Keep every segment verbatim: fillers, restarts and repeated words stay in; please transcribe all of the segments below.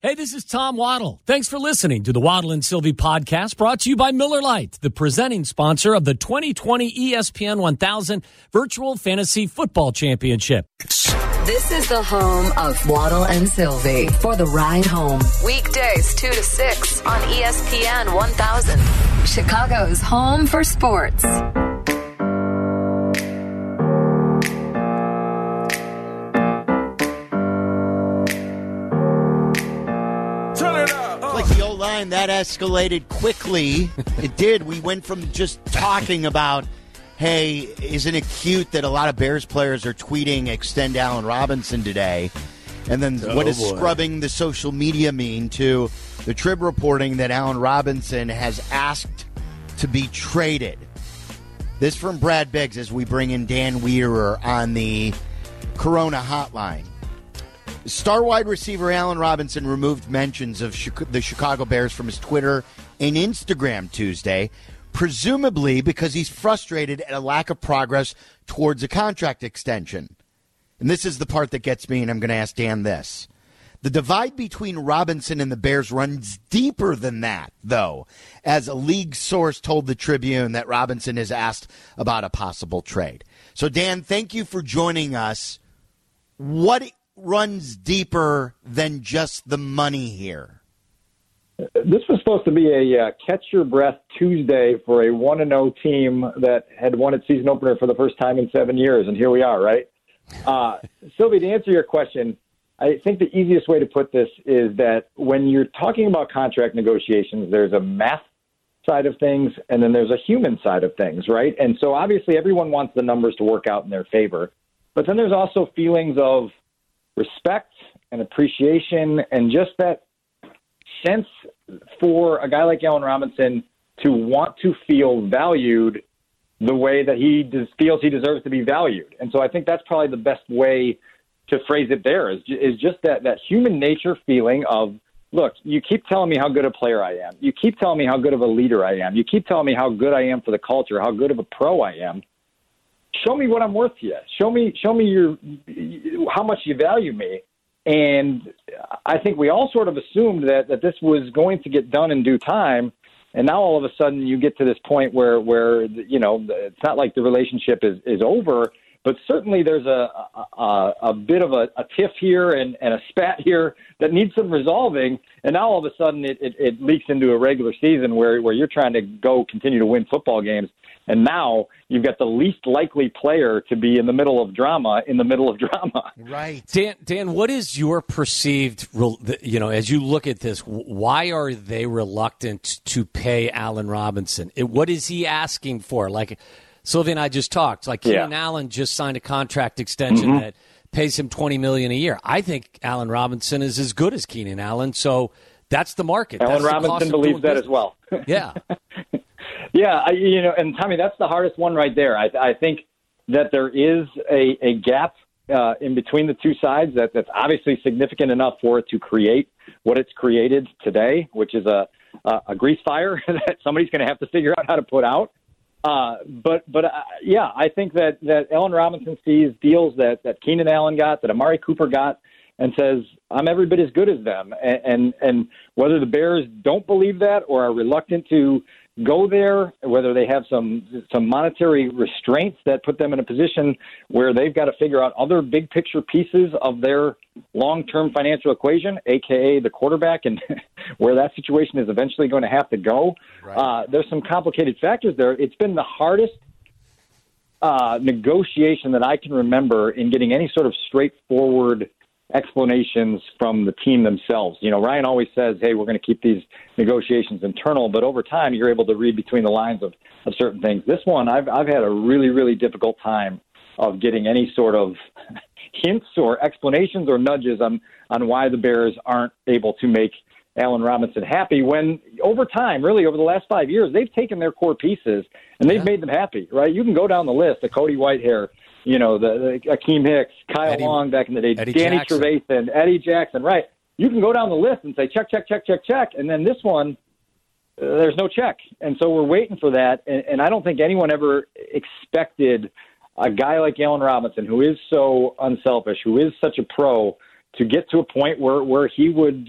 Hey, this is Tom Waddle. Thanks for listening to the Waddle and Sylvie podcast, brought to you by Miller Lite, the presenting sponsor of the twenty twenty E S P N one thousand Virtual Fantasy Football Championship. This is the home of Waddle and Sylvie for the ride home. Weekdays two to six on E S P N one thousand. Chicago's home for sports. Like the old line, that escalated quickly. It did. We went from just talking about, hey, isn't it cute that a lot of Bears players are tweeting extend Allen Robinson today? And then oh, what does boy. scrubbing the social media mean to the Trib reporting that Allen Robinson has asked to be traded? This from Brad Biggs as we bring in Dan Wiederer on the Corona hotline. Star wide receiver Allen Robinson removed mentions of the Chicago Bears from his Twitter and Instagram Tuesday, presumably because he's frustrated at a lack of progress towards a contract extension. And this is the part that gets me, and I'm going to ask Dan this. The divide between Robinson and the Bears runs deeper than that, though, as a league source told the Tribune that Robinson has asked about a possible trade. So, Dan, thank you for joining us. What runs deeper than just the money here? This was supposed to be a uh, catch-your-breath Tuesday for a one and oh team that had won its season opener for the first time in seven years, and here we are, right? Uh, Sylvie, to answer your question, I think the easiest way to put this is that when you're talking about contract negotiations, there's a math side of things, and then there's a human side of things, right? And so obviously everyone wants the numbers to work out in their favor, but then there's also feelings of respect and appreciation and just that sense for a guy like Allen Robinson to want to feel valued the way that he des- feels he deserves to be valued. And so I think that's probably the best way to phrase it there is, is just that, that human nature feeling of, look, you keep telling me how good a player I am. You keep telling me how good of a leader I am. You keep telling me how good I am for the culture, how good of a pro I am. Show me what I'm worth to you. Show me, show me your how much you value me. And I think we all sort of assumed that, that this was going to get done in due time. And now all of a sudden you get to this point where, where you know, it's not like the relationship is, is over, but certainly there's a a, a bit of a, a tiff here and, and a spat here that needs some resolving. And now all of a sudden it, it, it leaks into a regular season where, where you're trying to go continue to win football games. And now you've got the least likely player to be in the middle of drama in the middle of drama. Right. Dan, Dan, what is your perceived, you know, as you look at this, why are they reluctant to pay Allen Robinson? What is he asking for? Like Sylvia and I just talked, like Keenan yeah. Allen just signed a contract extension mm-hmm. that pays him twenty million dollars a year. I think Allen Robinson is as good as Keenan Allen, so that's the market. Allen that's Robinson believes that business. as well. Yeah. Yeah, I, you know, and Tommy, that's the hardest one right there. I, I think that there is a, a gap uh, in between the two sides that, that's obviously significant enough for it to create what it's created today, which is a, a, a grease fire that somebody's going to have to figure out how to put out. Uh, but, but uh, yeah, I think that, that Allen Robinson sees deals that, that Keenan Allen got, that Amari Cooper got, and says, I'm every bit as good as them. And, and, and whether the Bears don't believe that or are reluctant to go there, whether they have some some monetary restraints that put them in a position where they've got to figure out other big picture pieces of their long-term financial equation, a k a the quarterback, and where that situation is eventually going to have to go. Right. Uh, there's some complicated factors there. It's been the hardest uh, negotiation that I can remember in getting any sort of straightforward explanations from the team themselves. You know, Ryan always says, hey, we're going to keep these negotiations internal, but over time you're able to read between the lines of, of certain things. This one, I've I've had a really, really difficult time of getting any sort of hints or explanations or nudges on, on why the Bears aren't able to make Allen Robinson happy when over time, really over the last five years, they've taken their core pieces and they've yeah. made them happy, right? You can go down the list, the Cody Whitehair, you know, the, the Akeem Hicks, Kyle Eddie, Long back in the day, Eddie Danny Jackson. Trevathan, Eddie Jackson, right? You can go down the list and say, check, check, check, check, check. And then this one, uh, there's no check. And so we're waiting for that. And, and I don't think anyone ever expected a guy like Allen Robinson, who is so unselfish, who is such a pro, to get to a point where, where he would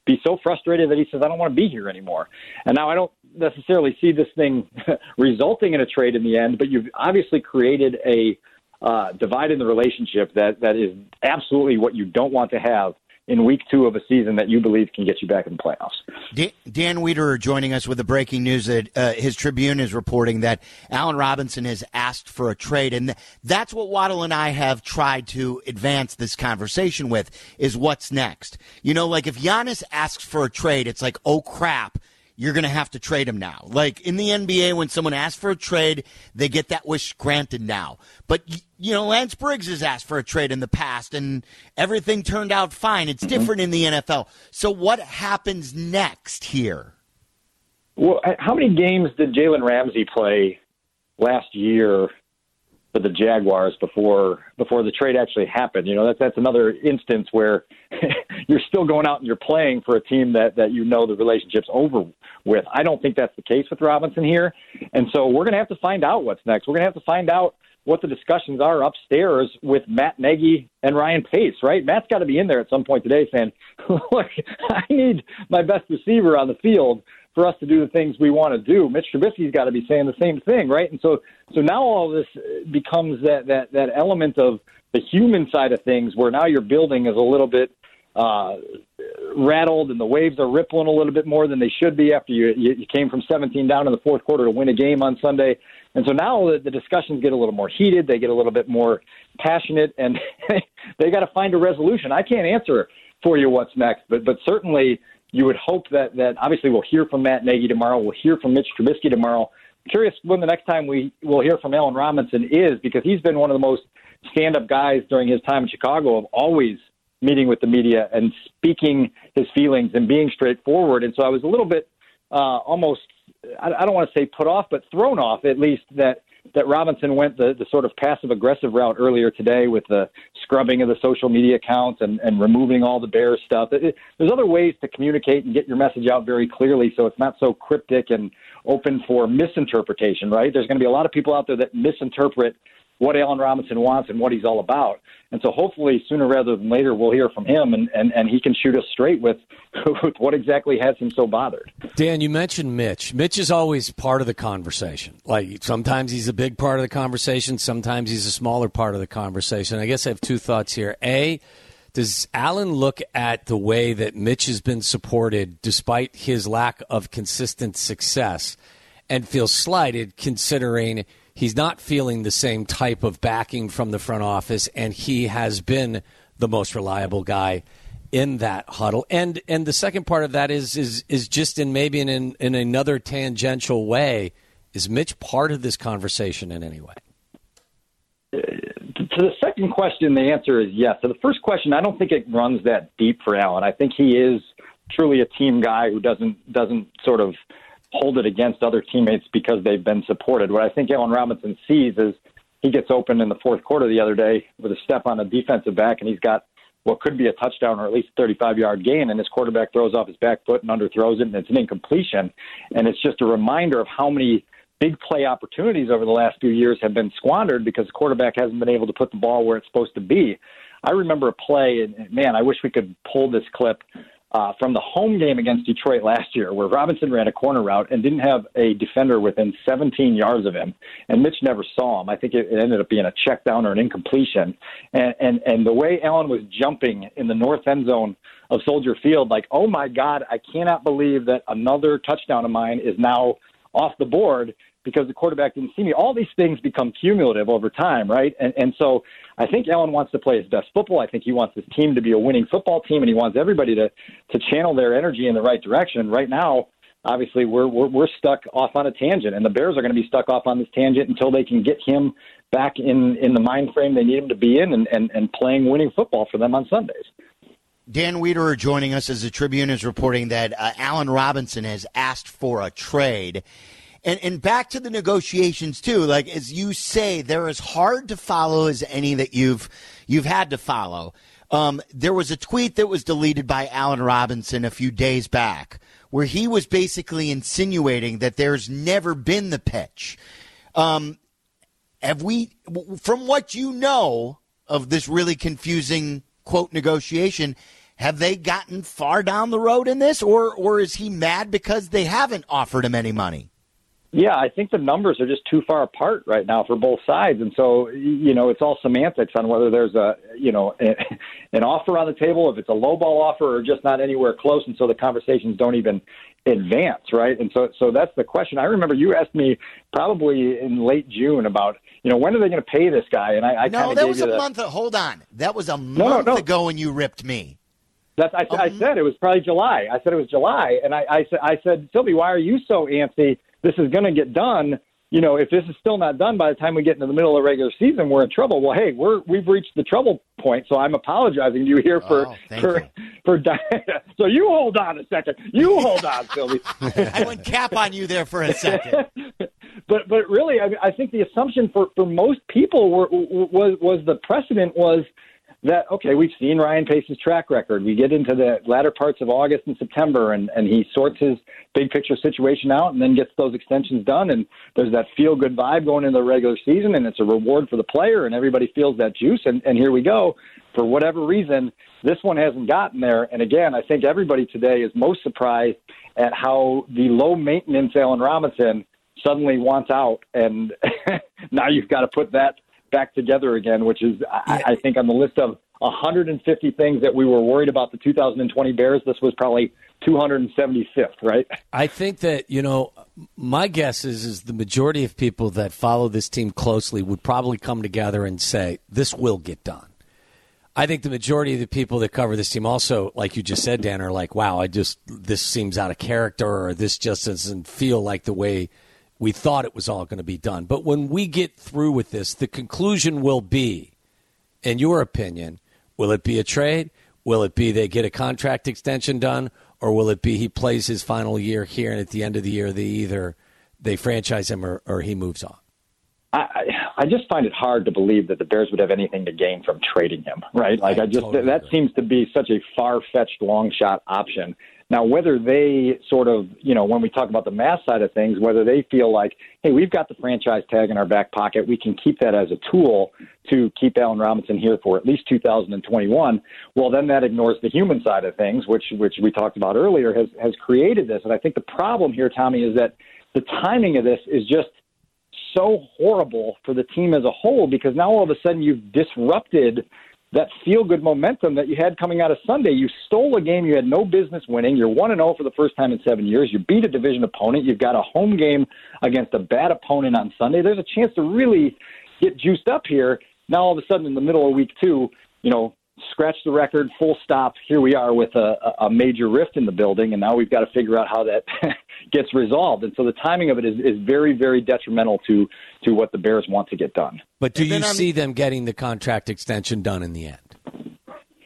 be so frustrated that he says, I don't want to be here anymore. And now I don't necessarily see this thing resulting in a trade in the end, but you've obviously created a uh, divide in the relationship that, that is absolutely what you don't want to have in week two of a season that you believe can get you back in the playoffs. Dan Wiederer joining us with the breaking news that uh, his Tribune is reporting that Allen Robinson has asked for a trade. And that's what Waddle and I have tried to advance this conversation with, is what's next. You know, like if Giannis asks for a trade, it's like, oh, crap, you're going to have to trade him now. Like in the N B A, when someone asks for a trade, they get that wish granted now. But, you know, Lance Briggs has asked for a trade in the past, and everything turned out fine. It's different in the N F L. So what happens next here? Well, how many games did Jalen Ramsey play last year for the Jaguars before before the trade actually happened? You know, that's that's another instance where you're still going out and you're playing for a team that, that you know the relationship's over with. I don't think that's the case with Robinson here. And so we're going to have to find out what's next. We're going to have to find out what the discussions are upstairs with Matt Nagy and Ryan Pace, right? Matt's got to be in there at some point today saying, look, I need my best receiver on the field for us to do the things we want to do. Mitch Trubisky's got to be saying the same thing, right? And so so now all this becomes that, that, that element of the human side of things where now your building is a little bit uh, rattled and the waves are rippling a little bit more than they should be after you, you, you came from seventeen down in the fourth quarter to win a game on Sunday. And so now the, the discussions get a little more heated. They get a little bit more passionate, and they got to find a resolution. I can't answer for you what's next, but but certainly you would hope that, that obviously we'll hear from Matt Nagy tomorrow. We'll hear from Mitch Trubisky tomorrow. I'm curious when the next time we will hear from Allen Robinson is, because he's been one of the most stand-up guys during his time in Chicago of always meeting with the media and speaking his feelings and being straightforward. And so I was a little bit uh, almost, I, I don't want to say put off, but thrown off at least that that Robinson went the, the sort of passive-aggressive route earlier today with the scrubbing of the social media accounts and, and removing all the Bears stuff. It, it, there's other ways to communicate and get your message out very clearly so it's not so cryptic and open for misinterpretation, right? There's going to be a lot of people out there that misinterpret what Allen Robinson wants and what he's all about. And so hopefully sooner rather than later we'll hear from him and, and, and he can shoot us straight with, with what exactly has him so bothered. Dan, you mentioned Mitch. Mitch is always part of the conversation. Like sometimes he's a big part of the conversation, sometimes he's a smaller part of the conversation. I guess I have two thoughts here. A, does Allen look at the way that Mitch has been supported despite his lack of consistent success and feel slighted considering he's not feeling the same type of backing from the front office, and he has been the most reliable guy in that huddle? And and the second part of that is is is just in maybe in, in in another tangential way, is Mitch part of this conversation in any way? To the second question, the answer is yes. To the first question, I don't think it runs that deep for Allen. I think he is truly a team guy who doesn't doesn't sort of hold it against other teammates because they've been supported. What I think Allen Robinson sees is he gets open in the fourth quarter the other day with a step on a defensive back, and he's got what could be a touchdown or at least a thirty-five-yard gain, and his quarterback throws off his back foot and underthrows it, and it's an incompletion. And it's just a reminder of how many big play opportunities over the last few years have been squandered because the quarterback hasn't been able to put the ball where it's supposed to be. I remember a play, and man, I wish we could pull this clip Uh, from the home game against Detroit last year, where Robinson ran a corner route and didn't have a defender within seventeen yards of him, and Mitch never saw him. I think it, it ended up being a check down or an incompletion. And, and, and the way Allen was jumping in the north end zone of Soldier Field, like, oh, my God, I cannot believe that another touchdown of mine is now off the board because the quarterback didn't see me. All these things become cumulative over time, right? And, and so I think Allen wants to play his best football. I think he wants his team to be a winning football team, and he wants everybody to, to channel their energy in the right direction. Right now, obviously, we're, we're we're stuck off on a tangent, and the Bears are going to be stuck off on this tangent until they can get him back in, in the mind frame they need him to be in and, and, and playing winning football for them on Sundays. Dan Wiederer joining us as the Tribune is reporting that uh, Allen Robinson has asked for a trade. And and back to the negotiations too. Like as you say, they're as hard to follow as any that you've you've had to follow. Um, there was a tweet that was deleted by Allen Robinson a few days back, where he was basically insinuating that there's never been the pitch. Um, have we, from what you know of this really confusing quote negotiation, Have they gotten far down the road in this, or or is he mad because they haven't offered him any money? Yeah, I think the numbers are just too far apart right now for both sides. And so, you know, it's all semantics on whether there's a, you know, a, an offer on the table, if it's a lowball offer or just not anywhere close. And so the conversations don't even advance, right? And so so that's the question. I remember you asked me probably in late June about, you know, when are they going to pay this guy? And I, I no, kind of that gave was you a the, month. Hold on, that was a month no, no. ago when you ripped me. That's, I, um, I said it was probably July. I said it was July, and I, I said, I said, Sylvie, why are you so antsy? This is going to get done. You know, if this is still not done by the time we get into the middle of the regular season, we're in trouble. Well, hey, we're we've reached the trouble point, so I'm apologizing to you here for oh, for you. for. So you hold on a second. You hold on, Sylvie. I went cap on you there for a second. but but really, I, I think the assumption for, for most people were, was was the precedent was that, okay, we've seen Ryan Pace's track record. We get into the latter parts of August and September, and, and he sorts his big picture situation out and then gets those extensions done. And there's that feel-good vibe going into the regular season, and it's a reward for the player, and everybody feels that juice. And, and here we go. For whatever reason, this one hasn't gotten there. And, again, I think everybody today is most surprised at how the low-maintenance Allen Robinson suddenly wants out, and now you've got to put that back together again, which is, I, I think, on the list of one hundred fifty things that we were worried about the two thousand twenty Bears, this was probably two hundred seventy-fifth, right? I think that, you know, my guess is, is the majority of people that follow this team closely would probably come together and say, this will get done. I think the majority of the people that cover this team also, like you just said, Dan, are like, wow, I just, this seems out of character, or this just doesn't feel like the way we thought it was all going to be done. But when we get through with this, the conclusion will be, in your opinion, will it be a trade? Will it be they get a contract extension done? Or will it be he plays his final year here, and at the end of the year, they either they franchise him or, or he moves on? I, I just find it hard to believe that the Bears would have anything to gain from trading him, right? Like, I, I just totally that agree. Seems to be such a far-fetched, long-shot option. Now, whether they sort of, you know, when we talk about the math side of things, whether they feel like, hey, we've got the franchise tag in our back pocket, we can keep that as a tool to keep Allen Robinson here for at least two thousand twenty-one, well, then that ignores the human side of things, which which we talked about earlier, has, has created this. And I think the problem here, Tommy, is that the timing of this is just so horrible for the team as a whole, because now all of a sudden you've disrupted that feel-good momentum that you had coming out of Sunday. You stole a game you had no business winning. You're one and oh for the first time in seven years. You beat a division opponent. You've got a home game against a bad opponent on Sunday. There's a chance to really get juiced up here. Now, all of a sudden, in the middle of week two, you know, scratch the record, full stop. Here we are with a, a major rift in the building, and now we've got to figure out how that gets resolved. And so the timing of it is, is very, very detrimental to, to what the Bears want to get done. But do you see them getting the contract extension done in the end?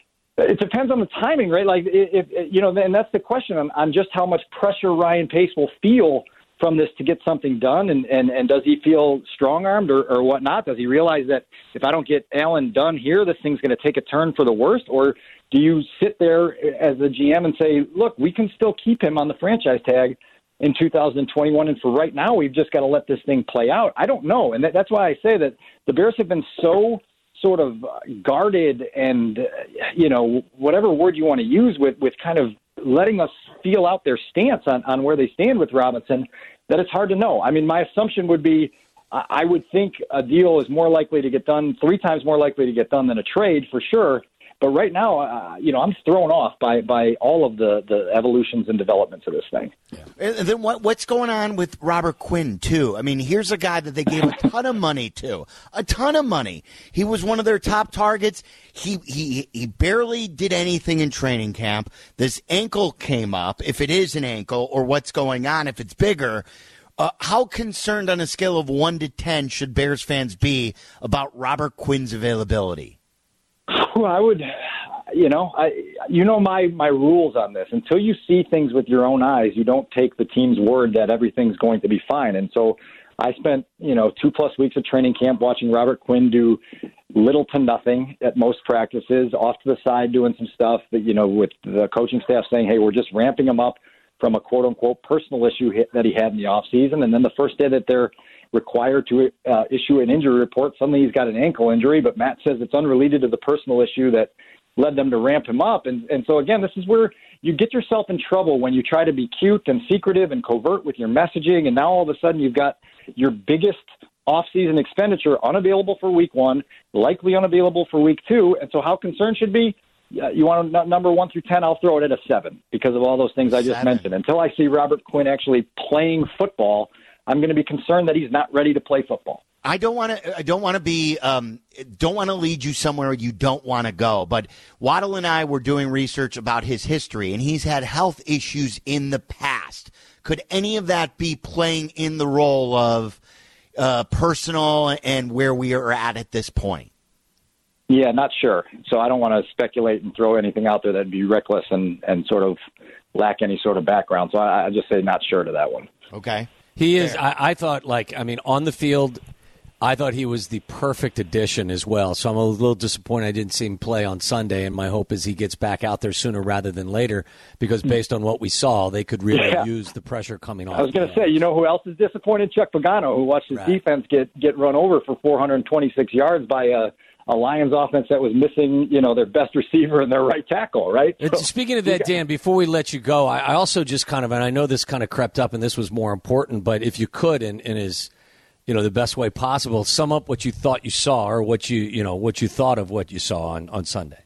It depends on the timing, right? Like, if, if you know, and that's the question on, on just how much pressure Ryan Pace will feel from this to get something done, and, and, and does he feel strong-armed or, or whatnot? Does he realize that if I don't get Allen done here, this thing's going to take a turn for the worst? Or do you sit there as the G M and say, look, we can still keep him on the franchise tag in two thousand twenty-one, and for right now, we've just got to let this thing play out? I don't know, and that, that's why I say that the Bears have been so sort of guarded and, you know, whatever word you want to use with, with kind of letting us feel out their stance on, on where they stand with Robinson, that it's hard to know. I mean, my assumption would be I would think a deal is more likely to get done, three times more likely to get done than a trade for sure. But right now, uh, you know, I'm thrown off by, by all of the, the evolutions and developments of this thing. Yeah. And then what what's going on with Robert Quinn, too? I mean, here's a guy that they gave a ton of money to, a ton of money. He was one of their top targets. He, he, he barely did anything in training camp. This ankle came up, if it is an ankle, or what's going on, if it's bigger. Uh, how concerned on a scale of one to ten should Bears fans be about Robert Quinn's availability? Well, I would, you know, I, you know my, my rules on this. Until you see things with your own eyes, you don't take the team's word that everything's going to be fine. And so I spent, you know, two plus weeks of training camp watching Robert Quinn do little to nothing at most practices, off to the side doing some stuff that, you know, with the coaching staff saying, hey, we're just ramping him up from a quote-unquote personal issue that he had in the offseason. And then the first day that they're required to uh, issue an injury report, suddenly he's got an ankle injury, but Matt says it's unrelated to the personal issue that led them to ramp him up. And, and so, again, this is where you get yourself in trouble when you try to be cute and secretive and covert with your messaging, and now all of a sudden you've got your biggest off-season expenditure unavailable for week one, likely unavailable for week two. And so how concerned should be? You want a number one through ten, I'll throw it at a seven because of all those things I just seven. mentioned. Until I see Robert Quinn actually playing football, I'm going to be concerned that he's not ready to play football. I don't want to. I don't want to be. Um, don't want to lead you somewhere you don't want to go. But Waddle and I were doing research about his history, and he's had health issues in the past. Could any of that be playing in the role of uh, personal and where we are at at this point? Yeah, not sure. So I don't want to speculate and throw anything out there that'd be reckless and, and sort of lack any sort of background. So I, I just say not sure to that one. Okay. He is, I, I thought, like, I mean, on the field, I thought he was the perfect addition as well. So I'm a little disappointed I didn't see him play on Sunday, and my hope is he gets back out there sooner rather than later because based on what we saw, they could really yeah. use the pressure coming off. I was going to say, you know who else is disappointed? Chuck Pagano, who watched his right. defense get, get run over for four hundred twenty-six yards by a a Lions offense that was missing, you know, their best receiver and their right tackle, right? So, speaking of that, Dan, before we let you go, I, I also just kind of, and I know this kind of crept up and this was more important, but if you could, in, in his, you know, the best way possible, sum up what you thought you saw or what you, you know, what you thought of what you saw on, on Sunday.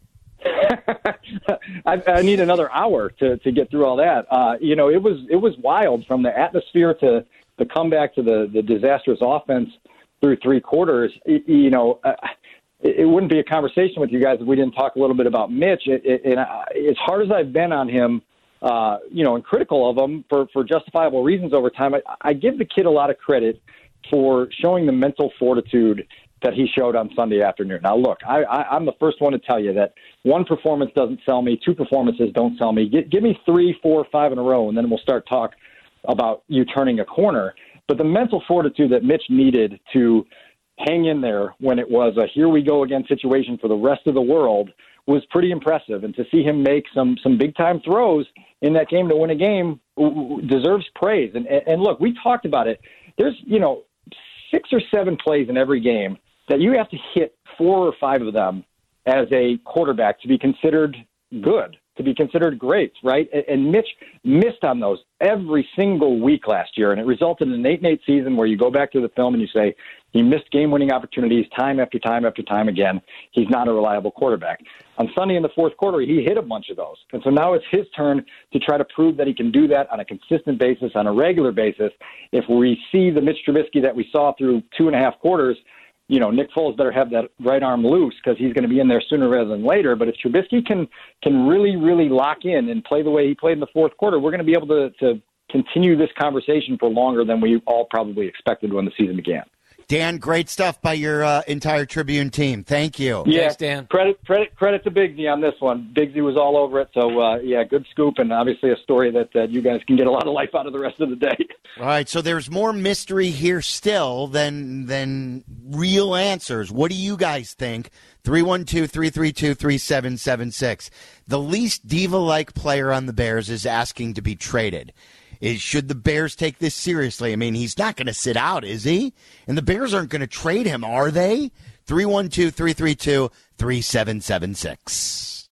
I, I need another hour to, to get through all that. Uh, you know, it was, it was wild from the atmosphere to the comeback to the, the disastrous offense through three quarters. You know, uh, it, it wouldn't be a conversation with you guys if we didn't talk a little bit about Mitch. It, it, and I, as hard as I've been on him, uh, you know, and critical of him for, for justifiable reasons over time, I, I give the kid a lot of credit for showing the mental fortitude that he showed on Sunday afternoon. Now, look, I, I, I'm the first one to tell you that one performance doesn't sell me, two performances don't sell me. Give, give me three, four, five in a row, and then we'll start talk about you turning a corner. But the mental fortitude that Mitch needed to hang in there when it was a here we go again situation for the rest of the world was pretty impressive. And to see him make some some big-time throws in that game to win a game deserves praise. And, and look, we talked about it. There's, you know, six or seven plays in every game that you have to hit four or five of them as a quarterback to be considered good, to be considered great, right? And Mitch missed on those every single week last year, and it resulted in an eight and eight season where you go back to the film and you say he missed game-winning opportunities time after time after time again. He's not a reliable quarterback. On Sunday in the fourth quarter, he hit a bunch of those. And so now it's his turn to try to prove that he can do that on a consistent basis, on a regular basis. If we see the Mitch Trubisky that we saw through two and a half quarters, you know, Nick Foles better have that right arm loose because he's going to be in there sooner rather than later. But if Trubisky can can really, really lock in and play the way he played in the fourth quarter, we're going to be able to, to continue this conversation for longer than we all probably expected when the season began. Dan, great stuff by your uh, entire Tribune team. Thank you. Yeah, Thanks, Dan. Credit, credit, credit to Bigsy on this one. Bigsy was all over it. So, uh, yeah, good scoop, and obviously a story that uh, you guys can get a lot of life out of the rest of the day. All right, so there's more mystery here still than than real answers. What do you guys think? three one two, three three two, three seven seven six. The least diva-like player on the Bears is asking to be traded. Is should the Bears take this seriously? I mean, he's not going to sit out, is he? And the Bears aren't going to trade him, are they? three one two, three three two, three seven seven six.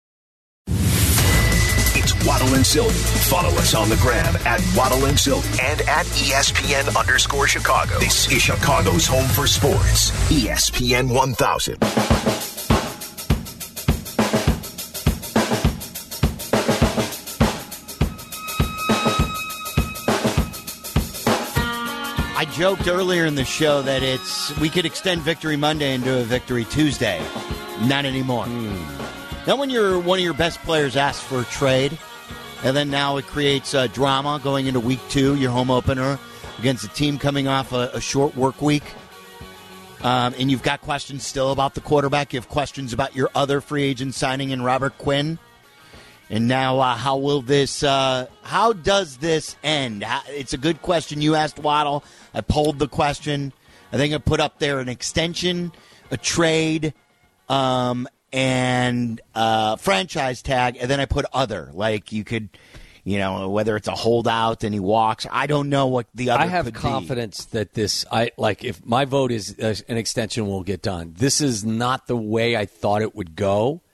It's Waddle and Sylvie. Follow us on the gram at Waddle and Sylvie and at E S P N underscore Chicago. This is Chicago's home for sports. E S P N one thousand. I joked earlier in the show that it's we could extend Victory Monday into a Victory Tuesday. Not anymore. Mm. Now when you're one of your best players asks for a trade, and then now it creates uh, drama going into week two, your home opener, against a team coming off a, a short work week, um, and you've got questions still about the quarterback. You have questions about your other free agent signing in Robert Quinn. And now, uh, how will this, uh, how does this end? How, it's a good question you asked, Waddle. I polled the question. I think I put up there an extension, a trade, um, and uh, franchise tag, and then I put other. Like you could, you know, whether it's a holdout and he walks. I don't know what the other I have could confidence be. that this, I like, if my vote is uh, an extension will get done. This is not the way I thought it would go.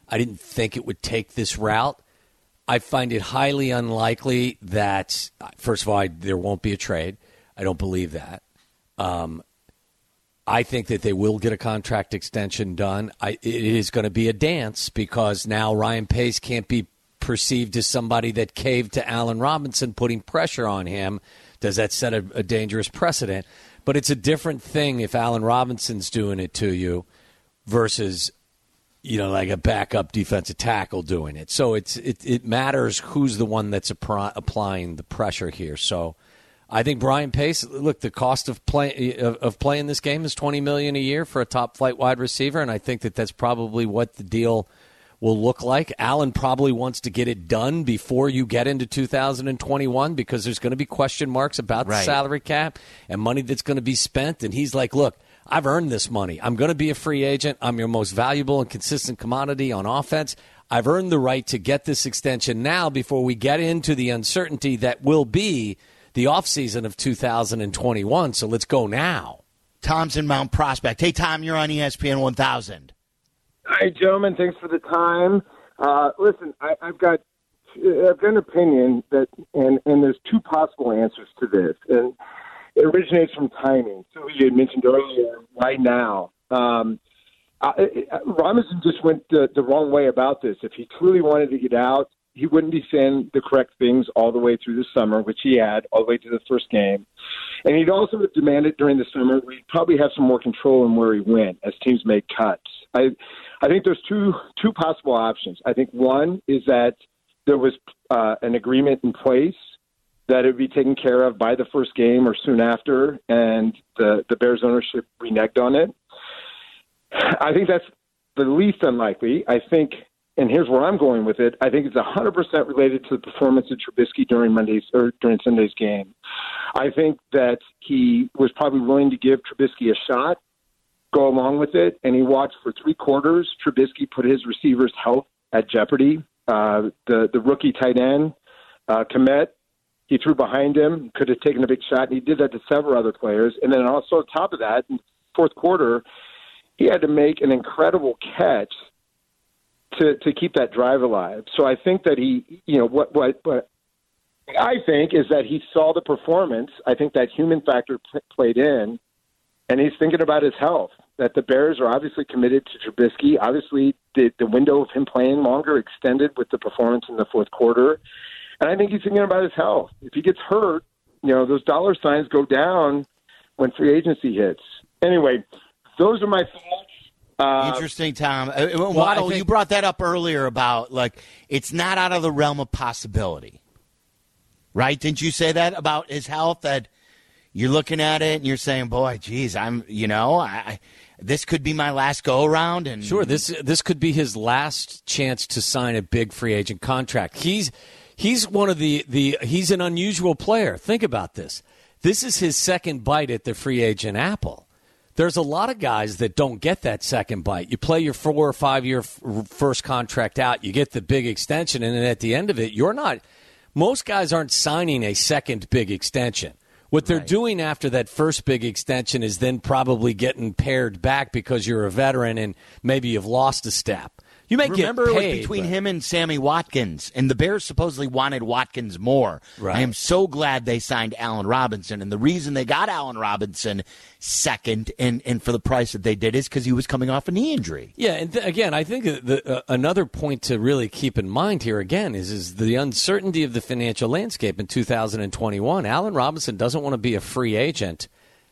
I didn't think it would take this route. I find it highly unlikely that, first of all, I, there won't be a trade. I don't believe that. Um, I think that they will get a contract extension done. I, it is going to be a dance because now Ryan Pace can't be perceived as somebody that caved to Allen Robinson, putting pressure on him. Does that set a, a dangerous precedent? But it's a different thing if Allen Robinson's doing it to you versus, you know, like a backup defensive tackle doing it. So it's it, it matters who's the one that's applying the pressure here. So I think Brian Pace, look, the cost of play of, of playing this game is twenty million dollars a year for a top flight wide receiver, and I think that that's probably what the deal will look like. Allen probably wants to get it done before you get into two thousand twenty-one because there's going to be question marks about right. the salary cap and money that's going to be spent. And he's like, look, I've earned this money. I'm going to be a free agent. I'm your most valuable and consistent commodity on offense. I've earned the right to get this extension now before we get into the uncertainty that will be the offseason of two thousand twenty-one. So let's go now. Tom's in Mount Prospect. Hey, Tom, you're on E S P N one thousand. Hi, gentlemen. Thanks for the time. Uh, listen, I, I've got I've got an opinion that, and, and there's two possible answers to this, and it originates from timing. So you had mentioned earlier, right now. Um, I, I, Robinson just went the, the wrong way about this. If he truly wanted to get out, he wouldn't be saying the correct things all the way through the summer, which he had all the way to the first game. And he'd also have demanded during the summer where he'd probably have some more control in where he went as teams made cuts. I I think there's two two possible options. I think one is that there was uh, an agreement in place that it would be taken care of by the first game or soon after, and the, the Bears ownership reneged on it. I think that's the least unlikely. I think, and here's where I'm going with it, I think it's one hundred percent related to the performance of Trubisky during Monday's or during Sunday's game. I think that he was probably willing to give Trubisky a shot, go along with it, and he watched for three quarters. Trubisky put his receiver's health at jeopardy. Uh, the, the rookie tight end, uh, Kmet, he threw behind him, could have taken a big shot, and he did that to several other players. And then also on top of that, in the fourth quarter, he had to make an incredible catch to to keep that drive alive. So I think that he, you know, what what what I think is that he saw the performance. I think that human factor p- played in, and he's thinking about his health. That the Bears are obviously committed to Trubisky. Obviously, the, the window of him playing longer extended with the performance in the fourth quarter. And I think he's thinking about his health. If he gets hurt, you know, those dollar signs go down when free agency hits. Anyway, those are my thoughts. Uh, Interesting, Tom. Uh, Waddle, think- you brought that up earlier about, like, it's not out of the realm of possibility. Right? Didn't you say that about his health, that you're looking at it and you're saying, boy, geez, I'm, you know, I, this could be my last go-around. And Sure, this this could be his last chance to sign a big free agent contract. He's he's one of the, the he's an unusual player. Think about this. This is his second bite at the free agent apple. There's a lot of guys that don't get that second bite. You play your four or five-year f- first contract out, you get the big extension, and then at the end of it, you're not – most guys aren't signing a second big extension. What they're Right. doing after that first big extension is then probably getting pared back because you're a veteran and maybe you've lost a step. You may Remember, get paid, it was between but- him and Sammy Watkins, and the Bears supposedly wanted Watkins more. Right. I am so glad they signed Allen Robinson, and the reason they got Allen Robinson second and, and for the price that they did is because he was coming off a knee injury. Yeah, and th- again, I think the, uh, another point to really keep in mind here again is is the uncertainty of the financial landscape in two thousand twenty-one. Allen Robinson doesn't want to be a free agent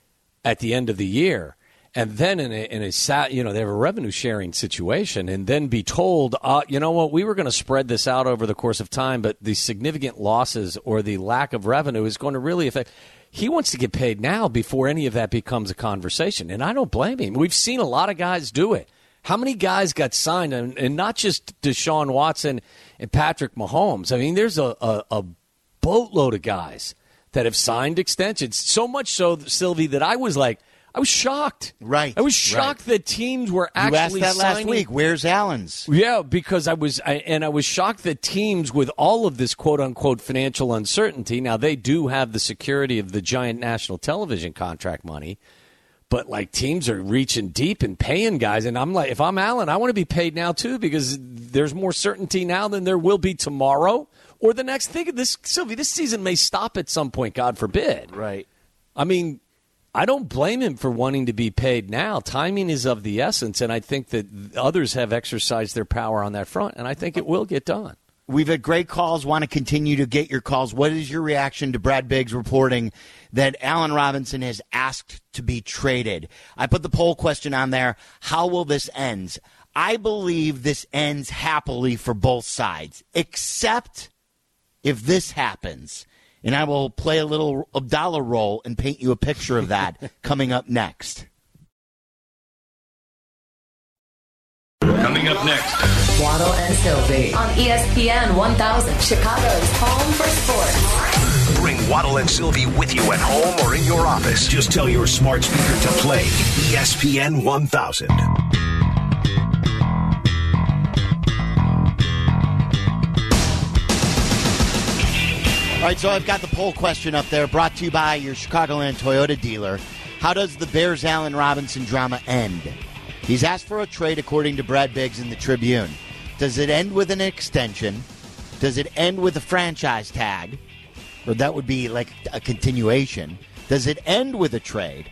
at the end of the year, and then in a, in a sa- you know they have a revenue sharing situation, and then be told, uh, you know what, we were going to spread this out over the course of time, but the significant losses or the lack of revenue is going to really affect. He wants to get paid now before any of that becomes a conversation, and I don't blame him. We've seen a lot of guys do it. How many guys got signed, and, and not just Deshaun Watson and Patrick Mahomes? I mean, there's a, a, a boatload of guys that have signed extensions, so much so, Sylvie, that I was like, I was shocked. Right. I was shocked right. that teams were You asked actually that last signing. week. Where's Allen's? Yeah, because I was, I, and I was shocked that teams with all of this quote unquote financial uncertainty, now they do have the security of the giant national television contract money, But, like, teams are reaching deep and paying guys. And I'm like, if I'm Allen, I want to be paid now, too, because there's more certainty now than there will be tomorrow or the next thing. This, Sylvie, this season may stop at some point, God forbid. Right. I mean, I don't blame him for wanting to be paid now. Timing is of the essence, and I think that others have exercised their power on that front, and I think it will get done. We've had great calls. Want to continue to get your calls. What is your reaction to Brad Biggs reporting that Allen Robinson has asked to be traded? I put the poll question on there. How will this end? I believe this ends happily for both sides, except if this happens. And I will play a little Abdallah role and paint you a picture of that coming up next. Coming up next. Waddle and Sylvie on E S P N one thousand, Chicago's home for sports. Bring Waddle and Sylvie with you at home or in your office. Just tell your smart speaker to play E S P N one thousand. All right, so I've got the poll question up there, brought to you by your Chicagoland Toyota dealer. How does the Bears Allen Robinson drama end? He's asked for a trade according to Brad Biggs in the Tribune. Does it end with an extension? Does it end with a franchise tag? Or that would be like a continuation. Does it end with a trade?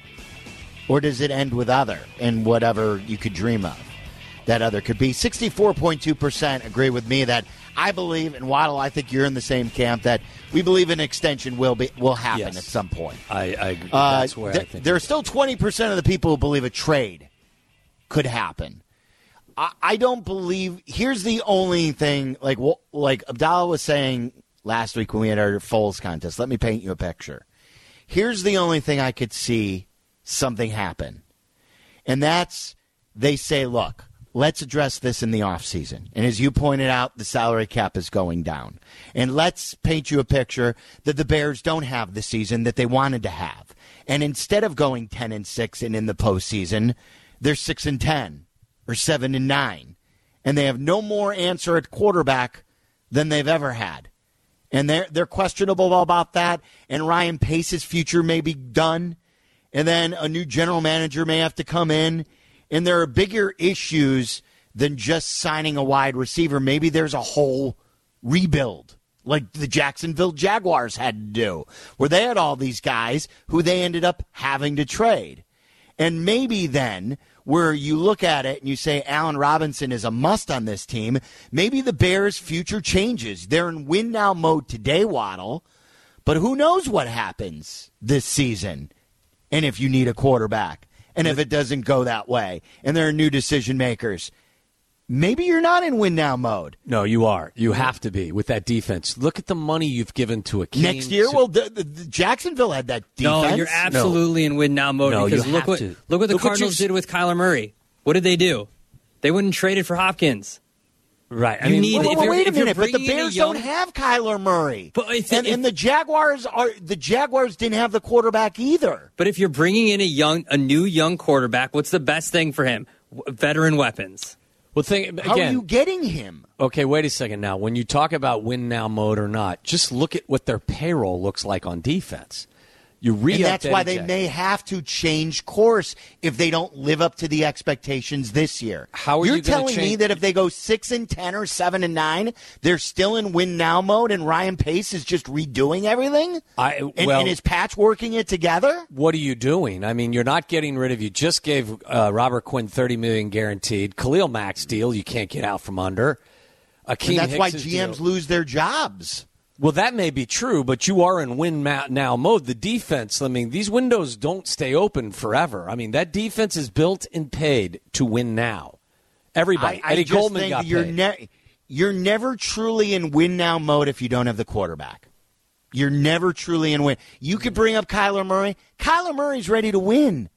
Or does it end with other and whatever you could dream of? That other could be. sixty-four point two percent agree with me that I believe, and Waddle, I think you're in the same camp, that we believe an extension will be will happen Yes. at some point. I, I agree. Uh, That's where th- I think there are still twenty percent of the people who believe a trade could happen. I, I don't believe. Here's the only thing, like wh- like Abdallah was saying last week when we had our Foles contest. Let me paint you a picture. Here's the only thing I could see something happen, and that's they say, look, let's address this in the offseason. And as you pointed out, the salary cap is going down. And let's paint you a picture that the Bears don't have the season that they wanted to have. And instead of going ten and six and in the postseason, they're six and ten or seven and nine. And they have no more answer at quarterback than they've ever had. And they're, they're questionable about that. And Ryan Pace's future may be done. And then a new general manager may have to come in. And there are bigger issues than just signing a wide receiver. Maybe there's a whole rebuild like the Jacksonville Jaguars had to do, where they had all these guys who they ended up having to trade. And maybe then where you look at it and you say Allen Robinson is a must on this team, maybe the Bears' future changes. They're in win-now mode today, Waddle, but who knows what happens this season and if you need a quarterback. And if it doesn't go that way, and there are new decision makers, maybe you're not in win-now mode. No, you are. You have to be with that defense. Look at the money you've given to a King. Next year, well, the, the, the Jacksonville had that defense. No, you're absolutely no. in win-now mode. No, because you look have what to. look what the look Cardinals what did with Kyler Murray. What did they do? They wouldn't trade it for Hopkins. Right. I You mean, need- Well, if well, you're- wait a if you're minute, but the bringing in a Bears young- don't have Kyler Murray, But if- and, if- and the Jaguars are the Jaguars didn't have the quarterback either. But if you're bringing in a young, a new young quarterback, what's the best thing for him? W- Veteran weapons. well, think How again. are you getting him? Okay, wait a second now. When you talk about win now mode or not, just look at what their payroll looks like on defense. You re And that's why they may have to change course if they don't live up to the expectations this year. How are You're you gonna telling me change- that if they go six and ten or seven and nine, they're still in win now mode, and Ryan Pace is just redoing everything? I and, well, and is patchworking it together? what are you doing? I mean, you're not getting rid of. You just gave uh, Robert Quinn thirty million dollars guaranteed. Khalil Mack's deal you can't get out from under. Akeem And that's why Hicks's G Ms deal. lose their jobs. Well, that may be true, but you are in win ma- now mode. The defense, I mean, these windows don't stay open forever. I mean, that defense is built and paid to win now. Everybody. I, I Eddie just Goldman think got you're paid. ne- you're never truly in win now mode if you don't have the quarterback. You're never truly in win. You could bring up Kyler Murray. Kyler Murray's ready to win.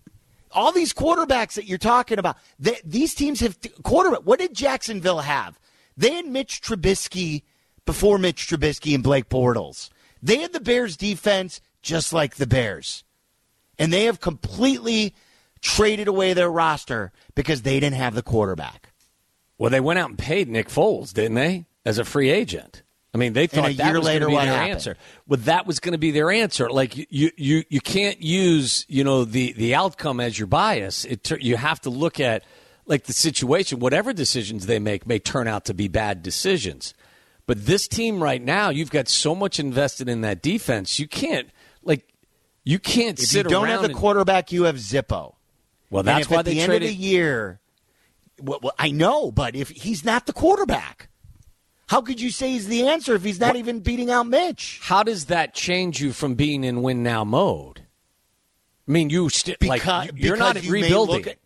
All these quarterbacks that you're talking about, they, these teams have quarterback. What did Jacksonville have? They had Mitch Trubisky before Mitch Trubisky and Blake Bortles. They had the Bears defense just like the Bears. And they have completely traded away their roster because they didn't have the quarterback. Well, they went out and paid Nick Foles, didn't they, as a free agent? I mean, they thought and a that year was later, going to be what their happened? answer. Well, that was going to be their answer. Like you, you, you can't use you know the, the outcome as your bias. It you have to look at like the situation. Whatever decisions they make may turn out to be bad decisions. But this team right now, you've got so much invested in that defense. You can't like you can't if sit you don't around have the and, quarterback, you have Zippo. Well, that's and if why at they the end traded of the year. Well, well, I know, but if he's not the quarterback, how could you say he's the answer if he's not what? even beating out Mitch? How does that change you from being in win now mode? I mean, you st- like you're not you rebuilding. At,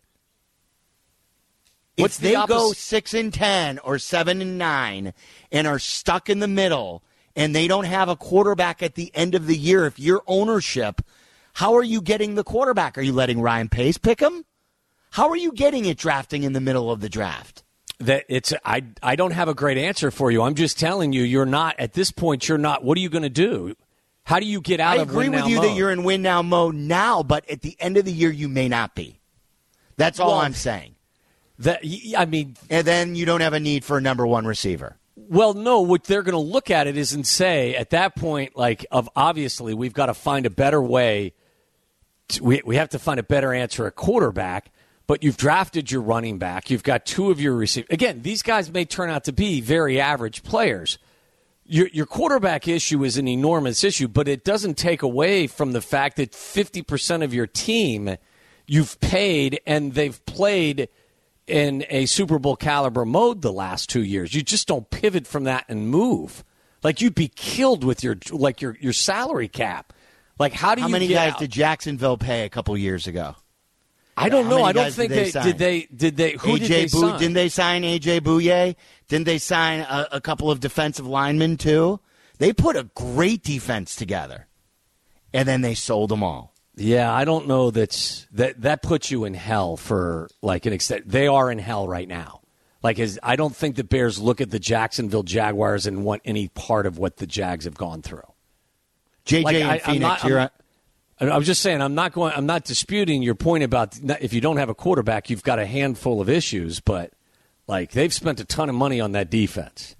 What's if the they opposite? go six and ten or seven and nine and are stuck in the middle, and they don't have a quarterback at the end of the year, if you're ownership, how are you getting the quarterback? Are you letting Ryan Pace pick him? How are you getting it drafting in the middle of the draft? That it's I I don't have a great answer for you. I'm just telling you, you're not at this point. You're not. What are you going to do? How do you get out I of agree win with now you mode? that you're in win now mode now, but at the end of the year, you may not be. That's all well, I'm saying. That I mean, and then you don't have a need for a number one receiver. Well, no. What they're going to look at it is and say at that point, like, of obviously we've got to find a better way. To, we we have to find a better answer at quarterback. But you've drafted your running back. You've got two of your receivers. Again, these guys may turn out to be very average players. Your, your quarterback issue is an enormous issue, but it doesn't take away from the fact that fifty percent of your team you've paid and they've played in a Super Bowl caliber mode the last two years. You just don't pivot from that and move. Like you'd be killed with your like your, your salary cap. Like how do how you many get guys out? did Jacksonville pay a couple years ago? I don't How know. many I don't guys think did they they, sign? did they did they who A J did they Bou- sign? Didn't they sign A J Bouye? Didn't they sign a, a couple of defensive linemen too? They put a great defense together, and then they sold them all. Yeah, I don't know that's that that puts you in hell for like an extent. They are in hell right now. Like, as I don't think the Bears look at the Jacksonville Jaguars and want any part of what the Jags have gone through. J J like, and I, Phoenix, not, you're. I'm, I'm just saying, I'm not going. I'm not disputing your point about if you don't have a quarterback, you've got a handful of issues. But like, they've spent a ton of money on that defense.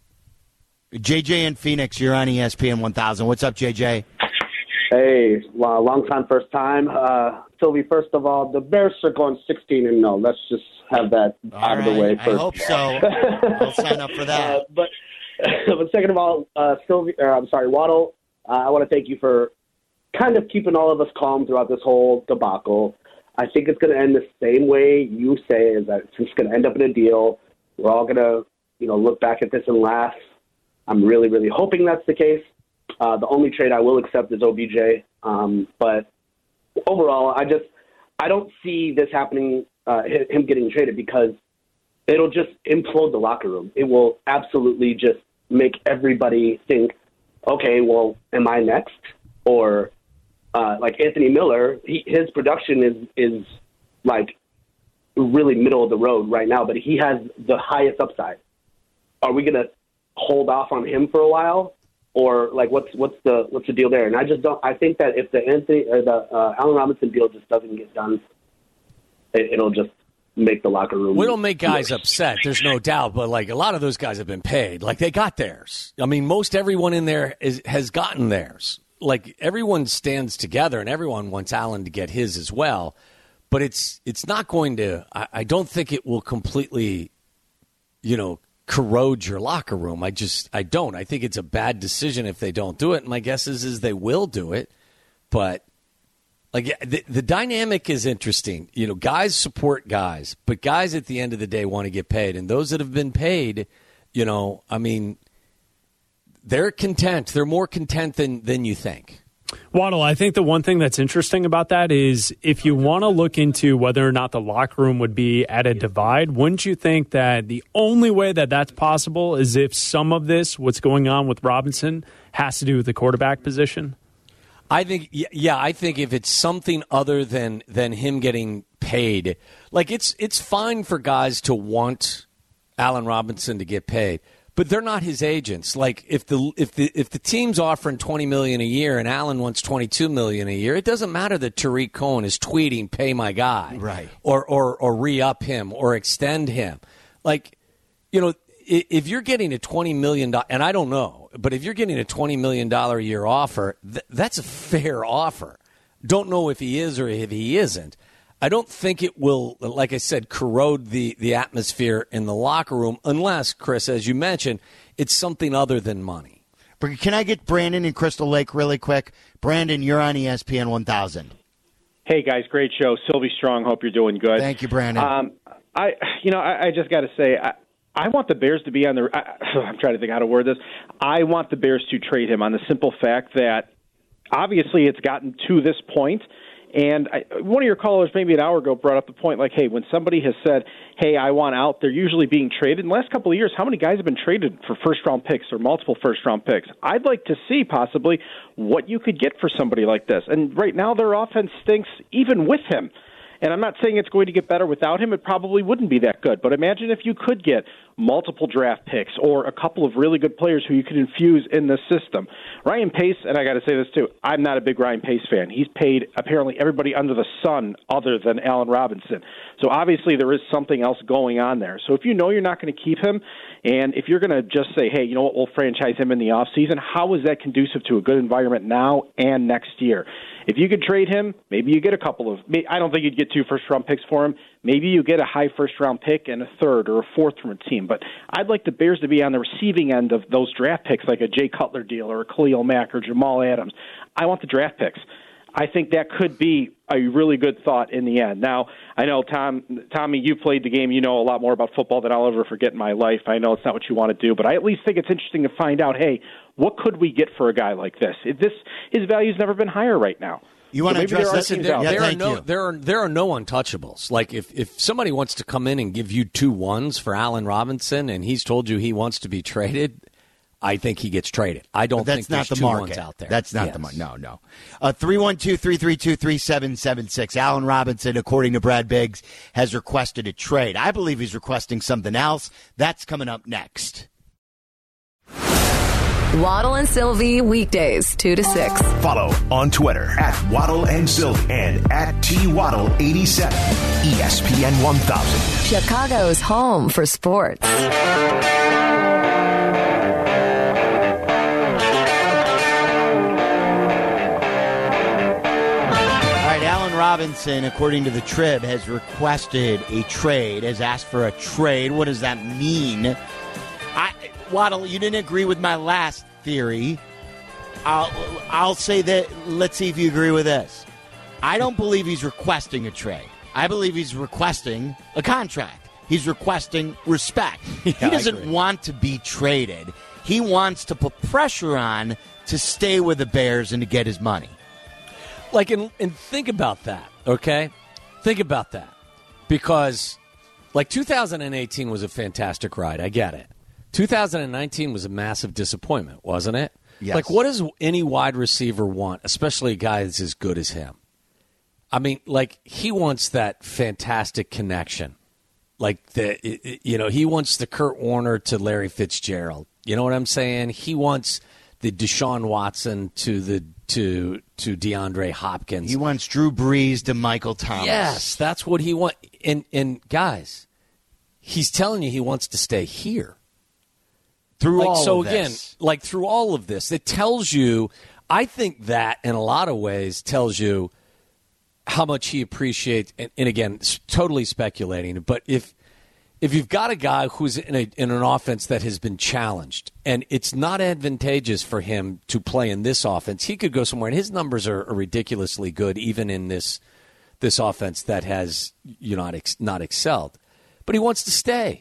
J J and Phoenix, you're on E S P N one thousand. What's up, J J? Hey, well, long time, first time. Uh, Sylvie, first of all, the Bears are going sixteen and no. Let's just have that All out right. of the way first. I hope so. I'll sign up for that. Uh, but, but second of all, uh, Sylvie, or, I'm sorry, Waddle. Uh, I want to thank you for kind of keeping all of us calm throughout this whole debacle. I think it's going to end the same way you say, is that it's just going to end up in a deal. We're all going to, you know, look back at this and laugh. I'm really, really hoping that's the case. Uh, the only trade I will accept is O B J. Um, but overall, I just I don't see this happening, uh, him getting traded, because it'll just implode the locker room. It will absolutely just make everybody think, okay, well, am I next? Or uh, like Anthony Miller, he, his production is is like really middle of the road right now, but he has the highest upside. Are we going to hold off on him for a while? Or like, what's what's the what's the deal there? And I just don't. I think that if the Anthony or the uh, Allen Robinson deal just doesn't get done, it, it'll just make the locker room. We don't make guys upset. There's no doubt, but like a lot of those guys have been paid. Like they got theirs. I mean, most everyone in there is, has gotten theirs. Like everyone stands together, and everyone wants Allen to get his as well. But it's it's not going to. I, I don't think it will completely, you know, corrode your locker room. I just I don't. I think it's a bad decision if they don't do it. And my guess is is they will do it. But like the, the dynamic is interesting. You know, guys support guys, but guys at the end of the day want to get paid. And those that have been paid, you know, I mean, they're content. They're more content than than you think. Waddle, I think the one thing that's interesting about that is if you want to look into whether or not the locker room would be at a divide, wouldn't you think that the only way that that's possible is if some of this, what's going on with Robinson, has to do with the quarterback position? I think, yeah, I think if it's something other than than him getting paid, like it's it's fine for guys to want Allen Robinson to get paid. But they're not his agents. Like if the if the if the team's offering twenty million dollars a year and Allen wants twenty-two million dollars a year, it doesn't matter that Tariq Cohen is tweeting "Pay my guy," right? Or or or re-up him or extend him. Like, you know, if you're getting a twenty million dollars, and I don't know, but if you're getting a twenty million dollars a year offer, th- that's a fair offer. Don't know if he is or if he isn't. I don't think it will, like I said, corrode the, the atmosphere in the locker room unless, Chris, as you mentioned, it's something other than money. Can I get Brandon in Crystal Lake really quick? Brandon, you're on E S P N one thousand. Hey, guys, great show. Sylvie Strong, hope you're doing good. Thank you, Brandon. Um, I, you know, I, I just got to say, I, I want the Bears to be on the I, – I'm trying to think how to word this. I want the Bears to trade him on the simple fact that obviously it's gotten to this point. And I, one of your callers maybe an hour ago brought up the point like, hey, when somebody has said, hey, I want out, they're usually being traded. In the last couple of years, how many guys have been traded for first-round picks or multiple first-round picks? I'd like to see possibly what you could get for somebody like this. And right now their offense stinks even with him. And I'm not saying it's going to get better without him. It probably wouldn't be that good. But imagine if you could get multiple draft picks or a couple of really good players who you could infuse in the system. Ryan Pace, and I got to say this too, I'm not a big Ryan Pace fan. He's paid apparently everybody under the sun other than Allen Robinson. So obviously there is something else going on there. So if you know you're not going to keep him, and if you're going to just say, hey, you know what, we'll franchise him in the offseason, how is that conducive to a good environment now and next year? If you could trade him, maybe you get a couple of – I don't think you'd get two first-round picks for him. Maybe you get a high first-round pick and a third or a fourth from a team. But I'd like the Bears to be on the receiving end of those draft picks like a Jay Cutler deal or a Khalil Mack or Jamal Adams. I want the draft picks. I think that could be a really good thought in the end. Now, I know, Tom, Tommy, you played the game. You know a lot more about football than I'll ever forget in my life. I know it's not what you want to do, but I at least think it's interesting to find out, hey, what could we get for a guy like this? If this his value's never been higher right now. You want so to address there, that? there, Yeah, there are thank no you. there are there are no untouchables. Like if, if somebody wants to come in and give you two ones for Allen Robinson and he's told you he wants to be traded, I think he gets traded. I don't But that's think not there's the two market ones out there. That's not yes. the market. No, no. Uh, three one two, three three two, three seven seven six. Allen Robinson, according to Brad Biggs, has requested a trade. I believe he's requesting something else. That's coming up next. Waddle and Sylvie, weekdays, two to six. Follow on Twitter at Waddle and Sylvie and at T Waddle eighty-seven. E S P N one thousand. Chicago's home for sports. All right, Allen Robinson, according to the Trib, has requested a trade, has asked for a trade. What does that mean? I, Waddle, you didn't agree with my last theory. I'll, I'll say that. Let's see if you agree with this. I don't believe he's requesting a trade. I believe he's requesting a contract. He's requesting respect. Yeah, he doesn't want to be traded. He wants to put pressure on to stay with the Bears and to get his money. Like, and, and think about that, okay? Think about that. Because, like, two thousand eighteen was a fantastic ride. I get it. two thousand nineteen was a massive disappointment, wasn't it? Yes. Like, what does any wide receiver want, especially a guy that's as good as him? I mean, like, he wants that fantastic connection. Like, the you know, he wants the Kurt Warner to Larry Fitzgerald. You know what I'm saying? He wants the Deshaun Watson to the to to DeAndre Hopkins. He wants Drew Brees to Michael Thomas. Yes, that's what he wants. And, and, guys, he's telling you he wants to stay here. Through like, all so of again, this. like through all of this, it tells you, I think that in a lot of ways tells you how much he appreciates, and, and again, it's totally speculating, but if if you've got a guy who's in, a, in an offense that has been challenged, and it's not advantageous for him to play in this offense, he could go somewhere, and his numbers are, are ridiculously good, even in this this offense that has you know, not ex, not excelled. But he wants to stay.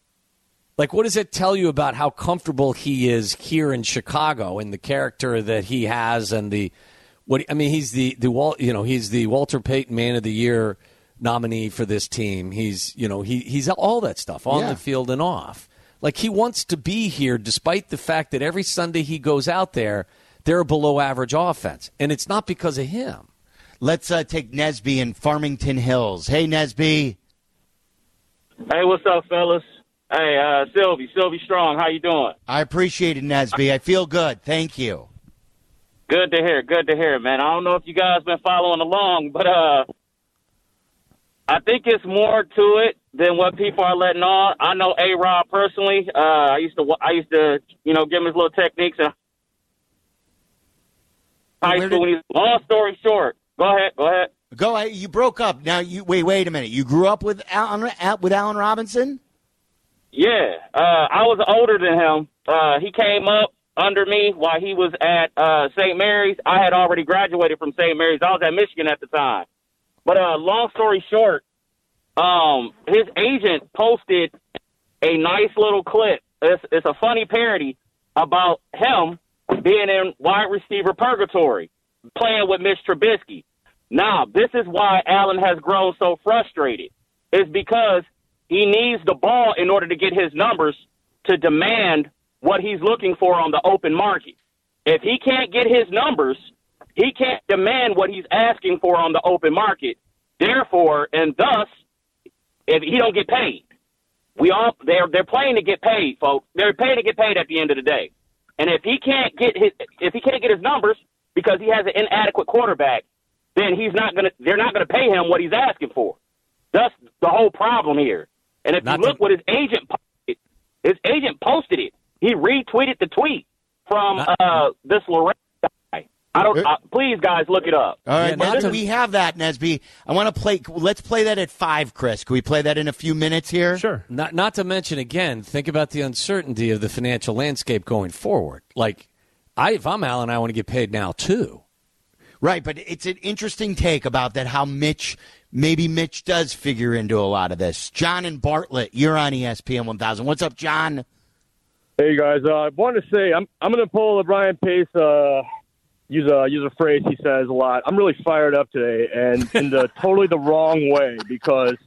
Like, what does it tell you about how comfortable he is here in Chicago and the character that he has and the what? I mean, he's the the Wal, you know, he's the Walter Payton Man of the Year nominee for this team. He's you know he he's all that stuff on Yeah. the field and off. Like, he wants to be here, despite the fact that every Sunday he goes out there, they're a below average offense, and it's not because of him. Let's uh, take Nesby in Farmington Hills. Hey, Nesby. Hey, what's up, fellas? Hey, uh, Sylvie, Sylvie Strong, how you doing? I appreciate it, Nesby. I feel good. Thank you. Good to hear, good to hear, man. I don't know if you guys been following along, but uh, I think it's more to it than what people are letting on. I know A-Rod personally. Uh, I used to, I used to, you know, give him his little techniques in high school. When he's, long story short, go ahead, go ahead. Go ahead. You broke up. Now you wait. Wait a minute. You grew up with Allen with Allen Robinson? Yeah, uh, I was older than him. Uh, he came up under me while he was at uh, Saint Mary's. I had already graduated from Saint Mary's. I was at Michigan at the time. But uh, long story short, um, his agent posted a nice little clip. It's, it's a funny parody about him being in wide receiver purgatory, playing with Mitch Trubisky. Now, this is why Allen has grown so frustrated. It's because he needs the ball in order to get his numbers to demand what he's looking for on the open market. If he can't get his numbers, he can't demand what he's asking for on the open market. Therefore, and thus, if he don't get paid, we all they're they're playing to get paid, folks. They're paying to get paid at the end of the day. And if he can't get his if he can't get his numbers because he has an inadequate quarterback, then he's not gonna they're not gonna pay him what he's asking for. That's the whole problem here. And if not you look to, what his agent posted, his agent posted it. He retweeted the tweet from not, uh, this Lorenz guy. I don't. Uh, please, guys, look it up. All right, yeah, now that is, we have that, Nesby, I want to play. Let's play that at five, Chris. Can we play that in a few minutes here? Sure. Not, not to mention again, think about the uncertainty of the financial landscape going forward. Like, I, if I'm Allen, I want to get paid now too. Right, but it's an interesting take about that. How Mitch, maybe Mitch does figure into a lot of this. John and Bartlett, you're on E S P N one thousand. What's up, John? Hey guys, uh, I wanted to say I'm I'm going to pull a Ryan Pace. Uh, use a use a phrase he says a lot. I'm really fired up today, and in the totally the wrong way, because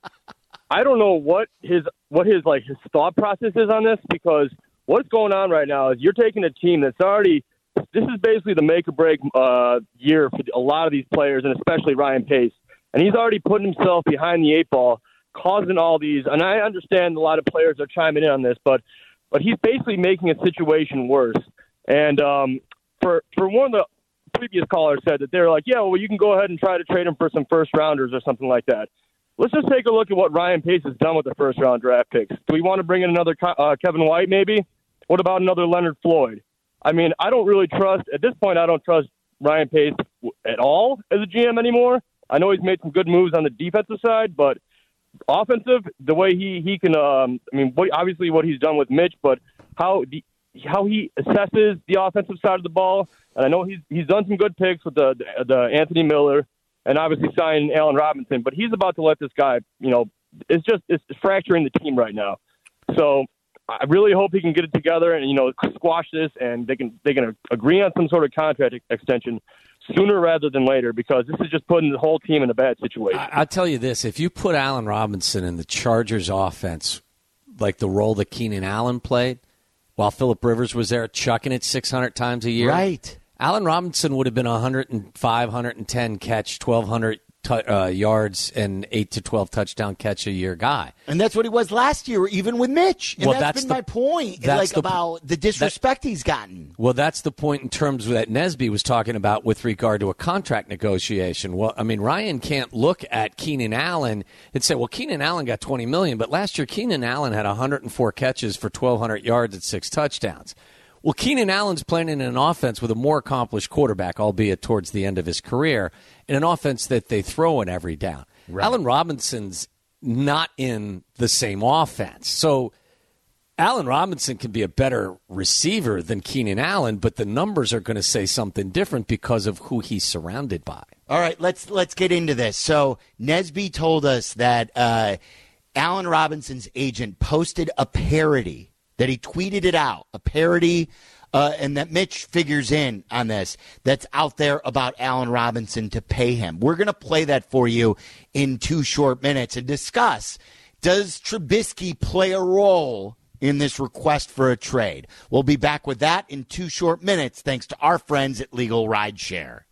I don't know what his what his like his thought process is on this. Because what's going on right now is you're taking a team that's already. This is basically the make or break uh, year for a lot of these players, and especially Ryan Pace. And he's already putting himself behind the eight ball, causing all these. And I understand a lot of players are chiming in on this, but. But he's basically making a situation worse. And um, for for one of the previous callers said that they're like, yeah, well, you can go ahead and try to trade him for some first-rounders or something like that. Let's just take a look at what Ryan Pace has done with the first-round draft picks. Do we want to bring in another uh, Kevin White maybe? What about another Leonard Floyd? I mean, I don't really trust – at this point, I don't trust Ryan Pace at all as a G M anymore. I know he's made some good moves on the defensive side, but – offensive, the way he, he can, um, I mean, what, obviously what he's done with Mitch, but how the, how he assesses the offensive side of the ball. And I know he's he's done some good picks with the, the, the Anthony Miller and obviously signing Allen Robinson, but he's about to let this guy, you know, it's just it's fracturing the team right now. So I really hope he can get it together and, you know, squash this and they can they can agree on some sort of contract extension sooner rather than later, because this is just putting the whole team in a bad situation. I, I'll tell you this. If you put Allen Robinson in the Chargers offense, like the role that Keenan Allen played, while Phillip Rivers was there chucking it six hundred times a year, right? Allen Robinson would have been a one hundred five, one hundred ten catch, twelve hundred t- uh, yards, and eight to twelve touchdown catch a year guy. And that's what he was last year, even with Mitch. And well, that's, that's been the, my point, that's like the, about the disrespect that, he's gotten. Well, that's the point in terms of that Nesby was talking about with regard to a contract negotiation. Well, I mean, Ryan can't look at Keenan Allen and say, well, Keenan Allen got twenty million dollars, but last year Keenan Allen had one hundred four catches for twelve hundred yards and six touchdowns. Well, Keenan Allen's playing in an offense with a more accomplished quarterback, albeit towards the end of his career, in an offense that they throw in every down. Right. Allen Robinson's not in the same offense. So Allen Robinson can be a better receiver than Keenan Allen, but the numbers are going to say something different because of who he's surrounded by. All right, let's let's get into this. So Nesby told us that uh, Allen Robinson's agent posted a parody, that he tweeted it out, a parody, uh, and that Mitch figures in on this, that's out there about Allen Robinson to pay him. We're going to play that for you in two short minutes and discuss, does Trubisky play a role in this request for a trade? We'll be back with that in two short minutes, thanks to our friends at Legal Rideshare.